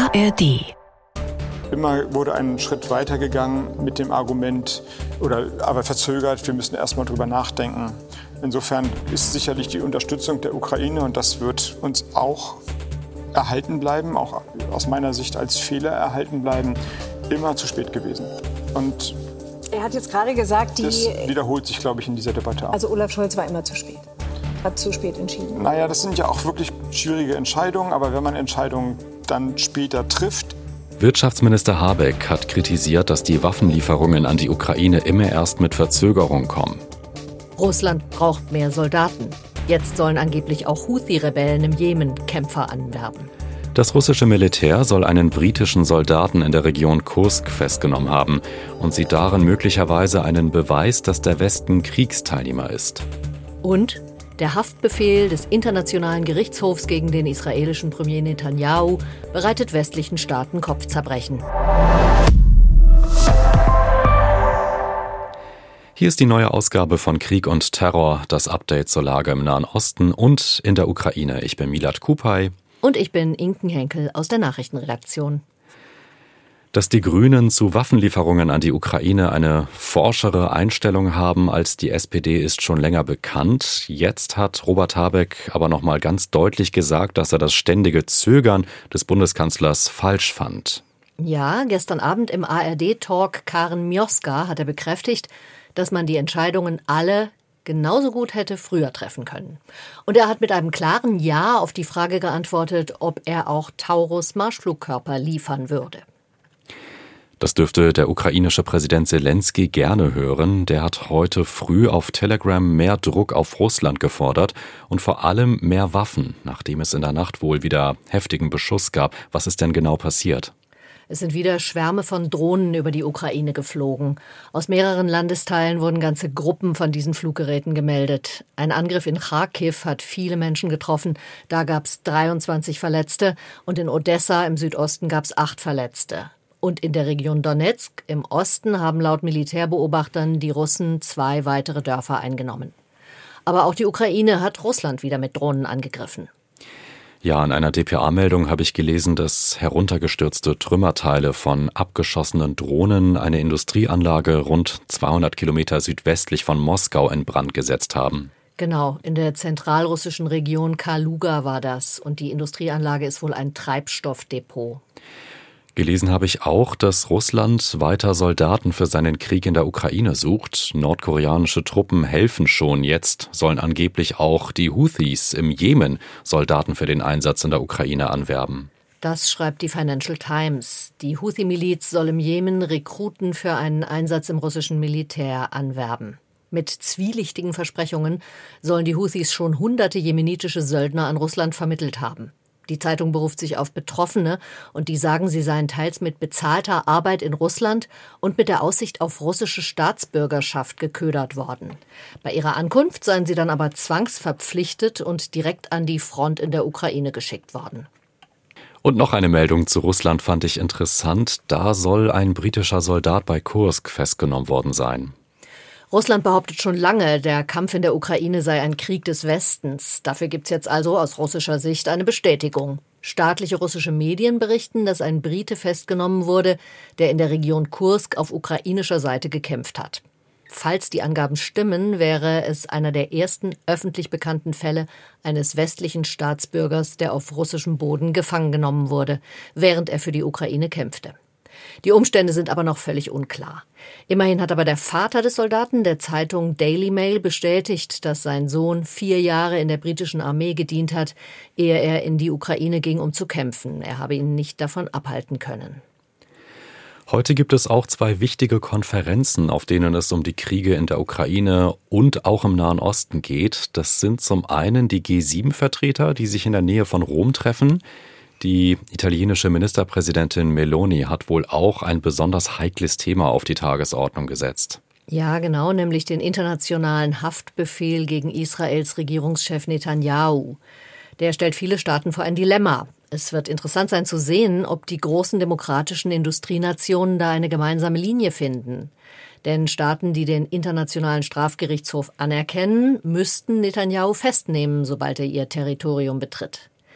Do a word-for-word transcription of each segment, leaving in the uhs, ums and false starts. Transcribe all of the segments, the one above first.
A R D. Immer wurde ein Schritt weitergegangen mit dem Argument, oder aber verzögert, wir müssen erst mal drüber nachdenken. Insofern ist sicherlich die Unterstützung der Ukraine, und das wird uns auch erhalten bleiben, auch aus meiner Sicht als Fehler erhalten bleiben, immer zu spät gewesen. Und er hat jetzt gerade gesagt, die... das wiederholt sich, glaube ich, in dieser Debatte auch. Also Olaf Scholz war immer zu spät, hat zu spät entschieden. Naja, das sind ja auch wirklich schwierige Entscheidungen, aber wenn man Entscheidungen dann später trifft... Wirtschaftsminister Habeck hat kritisiert, dass die Waffenlieferungen an die Ukraine immer erst mit Verzögerung kommen. Russland braucht mehr Soldaten. Jetzt sollen angeblich auch Houthi-Rebellen im Jemen Kämpfer anwerben. Das russische Militär soll einen britischen Soldaten in der Region Kursk festgenommen haben und sieht darin möglicherweise einen Beweis, dass der Westen Kriegsteilnehmer ist. Und der Haftbefehl des Internationalen Gerichtshofs gegen den israelischen Premier Netanyahu bereitet westlichen Staaten Kopfzerbrechen. Hier ist die neue Ausgabe von Krieg und Terror, das Update zur Lage im Nahen Osten und in der Ukraine. Ich bin Milad Kupay. Und ich bin Inken Henkel aus der Nachrichtenredaktion. Dass die Grünen zu Waffenlieferungen an die Ukraine eine forschere Einstellung haben als die S P D, ist schon länger bekannt. Jetzt hat Robert Habeck aber noch mal ganz deutlich gesagt, dass er das ständige Zögern des Bundeskanzlers falsch fand. Ja, gestern Abend im A R D-Talk Karen Mioska hat er bekräftigt, dass man die Entscheidungen alle genauso gut hätte früher treffen können. Und er hat mit einem klaren Ja auf die Frage geantwortet, ob er auch Taurus-Marschflugkörper liefern würde. Das dürfte der ukrainische Präsident Selenskyj gerne hören. Der hat heute früh auf Telegram mehr Druck auf Russland gefordert und vor allem mehr Waffen, nachdem es in der Nacht wohl wieder heftigen Beschuss gab. Was ist denn genau passiert? Es sind wieder Schwärme von Drohnen über die Ukraine geflogen. Aus mehreren Landesteilen wurden ganze Gruppen von diesen Fluggeräten gemeldet. Ein Angriff in Charkiw hat viele Menschen getroffen. Da gab es dreiundzwanzig Verletzte und in Odessa im Südosten gab es acht Verletzte. Und in der Region Donezk im Osten haben laut Militärbeobachtern die Russen zwei weitere Dörfer eingenommen. Aber auch die Ukraine hat Russland wieder mit Drohnen angegriffen. Ja, in einer D P A-Meldung habe ich gelesen, dass heruntergestürzte Trümmerteile von abgeschossenen Drohnen eine Industrieanlage rund zweihundert Kilometer südwestlich von Moskau in Brand gesetzt haben. Genau, in der zentralrussischen Region Kaluga war das. Und die Industrieanlage ist wohl ein Treibstoffdepot. Gelesen habe ich auch, dass Russland weiter Soldaten für seinen Krieg in der Ukraine sucht. Nordkoreanische Truppen helfen schon. Jetzt sollen angeblich auch die Houthis im Jemen Soldaten für den Einsatz in der Ukraine anwerben. Das schreibt die Financial Times. Die Houthi-Miliz soll im Jemen Rekruten für einen Einsatz im russischen Militär anwerben. Mit zwielichtigen Versprechungen sollen die Houthis schon hunderte jemenitische Söldner an Russland vermittelt haben. Die Zeitung beruft sich auf Betroffene und die sagen, sie seien teils mit bezahlter Arbeit in Russland und mit der Aussicht auf russische Staatsbürgerschaft geködert worden. Bei ihrer Ankunft seien sie dann aber zwangsverpflichtet und direkt an die Front in der Ukraine geschickt worden. Und noch eine Meldung zu Russland fand ich interessant. Da soll ein britischer Soldat bei Kursk festgenommen worden sein. Russland behauptet schon lange, der Kampf in der Ukraine sei ein Krieg des Westens. Dafür gibt's jetzt also aus russischer Sicht eine Bestätigung. Staatliche russische Medien berichten, dass ein Brite festgenommen wurde, der in der Region Kursk auf ukrainischer Seite gekämpft hat. Falls die Angaben stimmen, wäre es einer der ersten öffentlich bekannten Fälle eines westlichen Staatsbürgers, der auf russischem Boden gefangen genommen wurde, während er für die Ukraine kämpfte. Die Umstände sind aber noch völlig unklar. Immerhin hat aber der Vater des Soldaten der Zeitung Daily Mail bestätigt, dass sein Sohn vier Jahre in der britischen Armee gedient hat, ehe er in die Ukraine ging, um zu kämpfen. Er habe ihn nicht davon abhalten können. Heute gibt es auch zwei wichtige Konferenzen, auf denen es um die Kriege in der Ukraine und auch im Nahen Osten geht. Das sind zum einen die G sieben Vertreter, die sich in der Nähe von Rom treffen. Die italienische Ministerpräsidentin Meloni hat wohl auch ein besonders heikles Thema auf die Tagesordnung gesetzt. Ja, genau, nämlich den internationalen Haftbefehl gegen Israels Regierungschef Netanyahu. Der stellt viele Staaten vor ein Dilemma. Es wird interessant sein zu sehen, ob die großen demokratischen Industrienationen da eine gemeinsame Linie finden. Denn Staaten, die den Internationalen Strafgerichtshof anerkennen, müssten Netanyahu festnehmen, sobald er ihr Territorium betritt.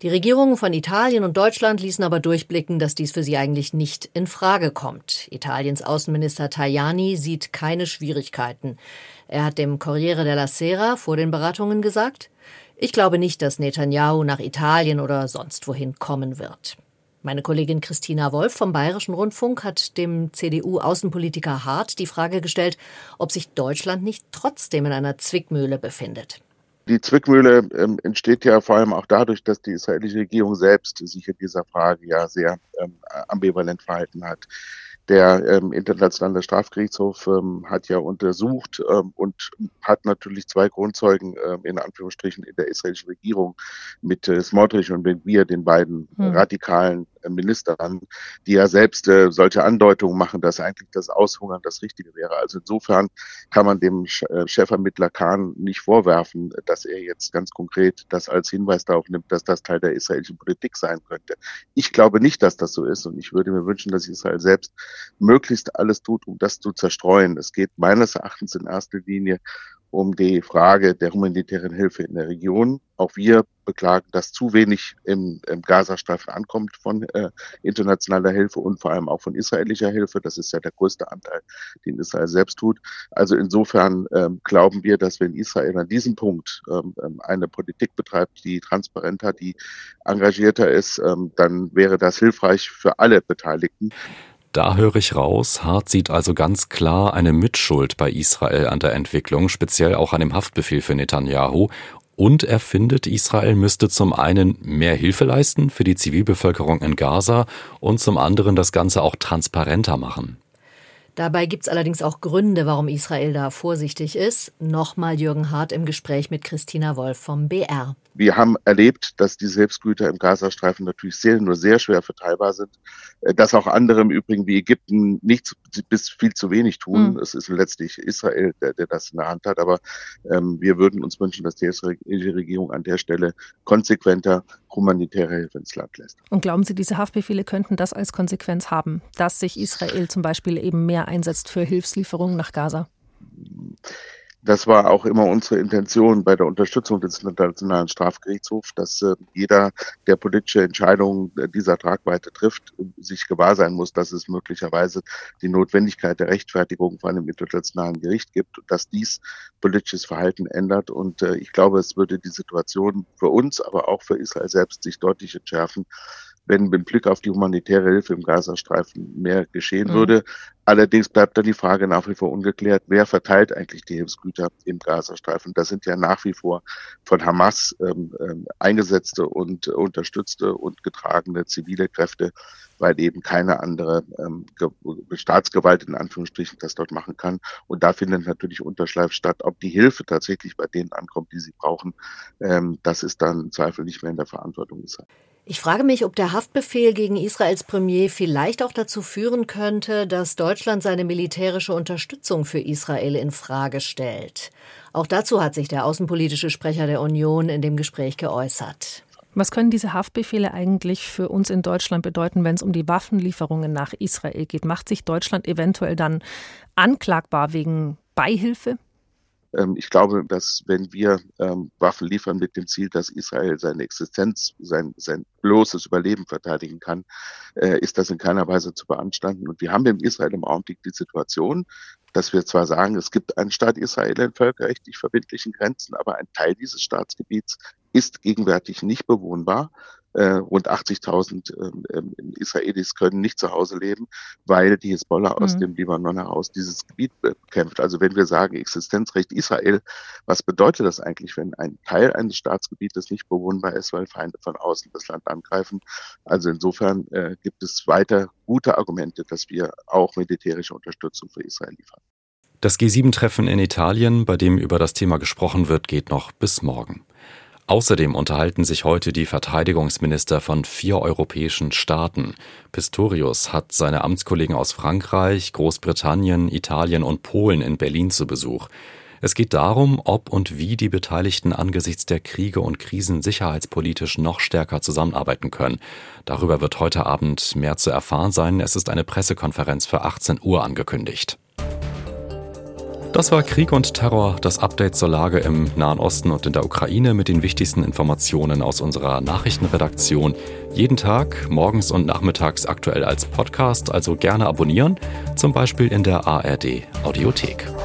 Die Regierungen von Italien und Deutschland ließen aber durchblicken, dass dies für sie eigentlich nicht in Frage kommt. Italiens Außenminister Tajani sieht keine Schwierigkeiten. Er hat dem Corriere della Sera vor den Beratungen gesagt: Ich glaube nicht, dass Netanyahu nach Italien oder sonst wohin kommen wird. Meine Kollegin Christina Wolf vom Bayerischen Rundfunk hat dem C D U-Außenpolitiker Hart die Frage gestellt, ob sich Deutschland nicht trotzdem in einer Zwickmühle befindet. Die Zwickmühle ähm, entsteht ja vor allem auch dadurch, dass die israelische Regierung selbst sich in dieser Frage ja sehr ähm, ambivalent verhalten hat. Der ähm, Internationale Strafgerichtshof ähm, hat ja untersucht ähm, und hat natürlich zwei Grundzeugen ähm, in Anführungsstrichen in der israelischen Regierung mit äh, Smotrich und Ben-Gvir, den beiden hm. radikalen äh, Ministern, die ja selbst äh, solche Andeutungen machen, dass eigentlich das Aushungern das Richtige wäre. Also insofern kann man dem Sch- äh, Chefermittler Kahn nicht vorwerfen, dass er jetzt ganz konkret das als Hinweis darauf nimmt, dass das Teil der israelischen Politik sein könnte. Ich glaube nicht, dass das so ist, und ich würde mir wünschen, dass Israel selbst möglichst alles tut, um das zu zerstreuen. Es geht meines Erachtens in erster Linie um die Frage der humanitären Hilfe in der Region. Auch wir beklagen, dass zu wenig im, im Gazastreifen ankommt von äh, internationaler Hilfe und vor allem auch von israelischer Hilfe. Das ist ja der größte Anteil, den Israel selbst tut. Also insofern ähm, glauben wir, dass wenn Israel an diesem Punkt ähm, eine Politik betreibt, die transparenter, die engagierter ist, ähm, dann wäre das hilfreich für alle Beteiligten. Da höre ich raus, Hart sieht also ganz klar eine Mitschuld bei Israel an der Entwicklung, speziell auch an dem Haftbefehl für Netanyahu. Und er findet, Israel müsste zum einen mehr Hilfe leisten für die Zivilbevölkerung in Gaza und zum anderen das Ganze auch transparenter machen. Dabei gibt es allerdings auch Gründe, warum Israel da vorsichtig ist. Nochmal Jürgen Hart im Gespräch mit Christina Wolf vom B R. Wir haben erlebt, dass diese Hilfsgüter im Gazastreifen natürlich sehr, nur sehr schwer verteilbar sind. Dass auch andere im Übrigen wie Ägypten nichts bis viel zu wenig tun. Mhm. Es ist letztlich Israel, der, der das in der Hand hat. Aber ähm, wir würden uns wünschen, dass die israelische Regierung an der Stelle konsequenter humanitäre Hilfe ins Land lässt. Und glauben Sie, diese Haftbefehle könnten das als Konsequenz haben, dass sich Israel zum Beispiel eben mehr einsetzt für Hilfslieferungen nach Gaza? Das war auch immer unsere Intention bei der Unterstützung des Internationalen Strafgerichtshofs, dass äh, jeder, der politische Entscheidungen äh, dieser Tragweite trifft, sich gewahr sein muss, dass es möglicherweise die Notwendigkeit der Rechtfertigung vor einem internationalen Gericht gibt und dass dies politisches Verhalten ändert. Und äh, ich glaube, es würde die Situation für uns, aber auch für Israel selbst sich deutlich entschärfen, wenn mit Blick auf die humanitäre Hilfe im Gazastreifen mehr geschehen mhm. würde. Allerdings bleibt dann die Frage nach wie vor ungeklärt, wer verteilt eigentlich die Hilfsgüter im Gazastreifen? Das sind ja nach wie vor von Hamas ähm, ähm, eingesetzte und äh, unterstützte und getragene zivile Kräfte, weil eben keine andere ähm, Ge- Staatsgewalt in Anführungsstrichen das dort machen kann. Und da findet natürlich Unterschleif statt. Ob die Hilfe tatsächlich bei denen ankommt, die sie brauchen, ähm, das ist dann im Zweifel nicht mehr in der Verantwortung Israel. Ich frage mich, ob der Haftbefehl gegen Israels Premier vielleicht auch dazu führen könnte, dass Deutschland seine militärische Unterstützung für Israel in Frage stellt. Auch dazu hat sich der außenpolitische Sprecher der Union in dem Gespräch geäußert. Was können diese Haftbefehle eigentlich für uns in Deutschland bedeuten, wenn es um die Waffenlieferungen nach Israel geht? Macht sich Deutschland eventuell dann anklagbar wegen Beihilfe? Ich glaube, dass wenn wir ähm, Waffen liefern mit dem Ziel, dass Israel seine Existenz, sein, sein bloßes Überleben verteidigen kann, äh, ist das in keiner Weise zu beanstanden. Und wir haben in Israel im Augenblick die Situation, dass wir zwar sagen, es gibt einen Staat Israel in völkerrechtlich verbindlichen Grenzen, aber ein Teil dieses Staatsgebiets ist gegenwärtig nicht bewohnbar. Äh, rund achtzigtausend äh, Israelis können nicht zu Hause leben, weil die Hisbollah mhm. aus dem Libanon heraus dieses Gebiet bekämpft. Also wenn wir sagen Existenzrecht Israel, was bedeutet das eigentlich, wenn ein Teil eines Staatsgebietes nicht bewohnbar ist, weil Feinde von außen das Land angreifen? Also insofern äh, gibt es weiter gute Argumente, dass wir auch militärische Unterstützung für Israel liefern. Das G sieben Treffen in Italien, bei dem über das Thema gesprochen wird, geht noch bis morgen. Außerdem unterhalten sich heute die Verteidigungsminister von vier europäischen Staaten. Pistorius hat seine Amtskollegen aus Frankreich, Großbritannien, Italien und Polen in Berlin zu Besuch. Es geht darum, ob und wie die Beteiligten angesichts der Kriege und Krisen sicherheitspolitisch noch stärker zusammenarbeiten können. Darüber wird heute Abend mehr zu erfahren sein. Es ist eine Pressekonferenz für achtzehn Uhr angekündigt. Das war Krieg und Terror, das Update zur Lage im Nahen Osten und in der Ukraine mit den wichtigsten Informationen aus unserer Nachrichtenredaktion. Jeden Tag, morgens und nachmittags aktuell als Podcast, also gerne abonnieren, zum Beispiel in der A R D Audiothek.